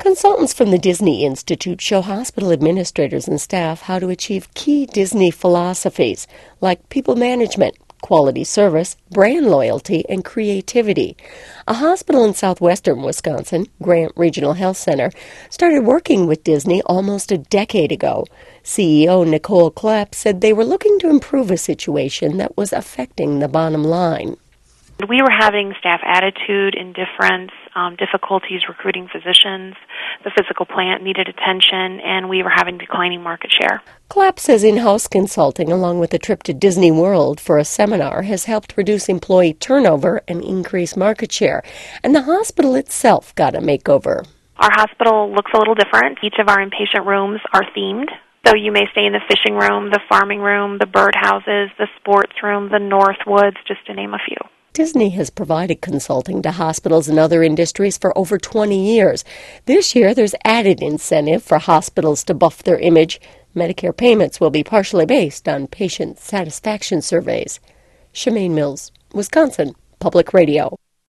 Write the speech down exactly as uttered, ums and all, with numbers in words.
Consultants from the Disney Institute show hospital administrators and staff how to achieve key Disney philosophies like people management, quality service, brand loyalty, and creativity. A hospital in southwestern Wisconsin, Grant Regional Health Center, started working with Disney almost a decade ago. C E O Nicole Klepp said they were looking to improve a situation that was affecting the bottom line. We were having staff attitude indifference, um, difficulties recruiting physicians. The physical plant needed attention, and we were having declining market share. Klepp says in-house consulting, along with a trip to Disney World for a seminar, has helped reduce employee turnover and increase market share. And the hospital itself got a makeover. Our hospital looks a little different. Each of our inpatient rooms are themed. So you may stay in the fishing room, the farming room, the birdhouses, the sports room, the North Woods, just to name a few. Disney has provided consulting to hospitals and other industries for over twenty years. This year, there's added incentive for hospitals to buff their image. Medicare payments will be partially based on patient satisfaction surveys. Shemaine Mills, Wisconsin Public Radio.